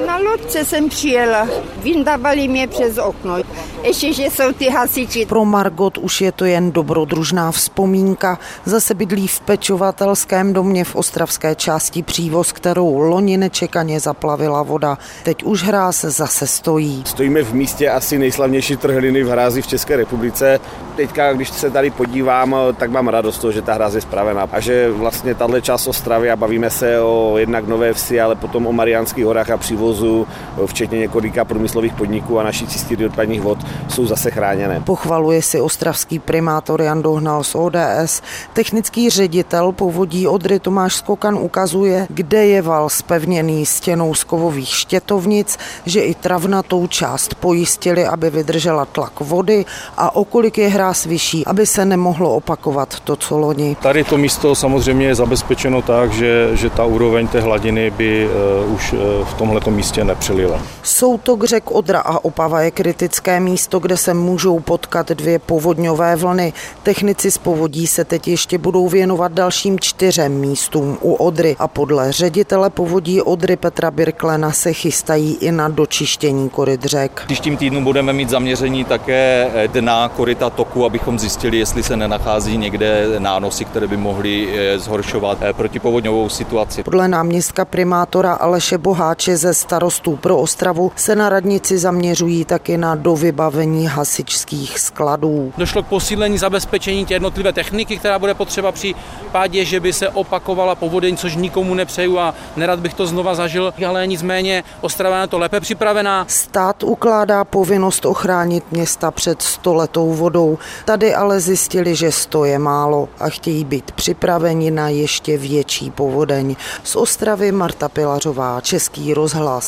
Na lodce jsem přijela, vyndavali mě přes okno. Ještě, že jsou ty hasiči. Pro Margot už je to jen dobrodružná vzpomínka. Zase bydlí v pečovatelském domě v ostravské části Přívoz, kterou loni nečekaně zaplavila voda. Teď už hráz zase stojí. Stojíme v místě asi nejslavnější trhliny v hrázi v České republice. Teďka, když se tady podívám, tak mám radost toho, že ta hráz je spravená. A že vlastně tahle část Ostravy, a bavíme se o jednak Nové Vsi, ale potom o Mariánských horách a Přívozu, včetně několika průmyslových podniků a naší čistírny odpadních vod, jsou zase chráněné. Pochvaluje si ostravský primátor Jan Dohnal z ODS. Technický ředitel povodí Odry Tomáš Skokan ukazuje, kde je val zpevněný stěnou z kovových štětovnic, že i travnatou část pojistili, aby vydržela tlak vody, a okolik je hráz vyšší, aby se nemohlo opakovat to, co loni. Tady to místo samozřejmě je zabezpečeno tak, že ta úroveň té hladiny by už v tomhletom místě nepřelila. Soutok řek Odra a Opava je kritické místo, kde se můžou potkat dvě povodňové vlny. Technici z povodí se teď ještě budou věnovat dalším 4 místům u Odry a podle ředitele povodí Odry Petra Birklena se chystají i na dočištění koryt řek. V příštím týdnu budeme mít zaměření také dna koryta toku, abychom zjistili, jestli se nenachází někde nánosy, které by mohly zhoršovat protipovodňovou situaci. Podle náměstka primátora Aleše Boháče ze Starostů pro Ostravu se na radnici zaměřují taky na dovybavení hasičských skladů. Došlo k posílení zabezpečení té jednotlivé techniky, která bude potřeba při pádě, že by se opakovala povodeň, což nikomu nepřeju a nerad bych to znova zažil, ale nicméně Ostrava je to lépe připravená. Stát ukládá povinnost ochránit města před 100letou vodou. Tady ale zjistili, že 100 je málo a chtějí být připraveni na ještě větší povodeň. Z Ostravy Marta Pilařová, Český rozhlas.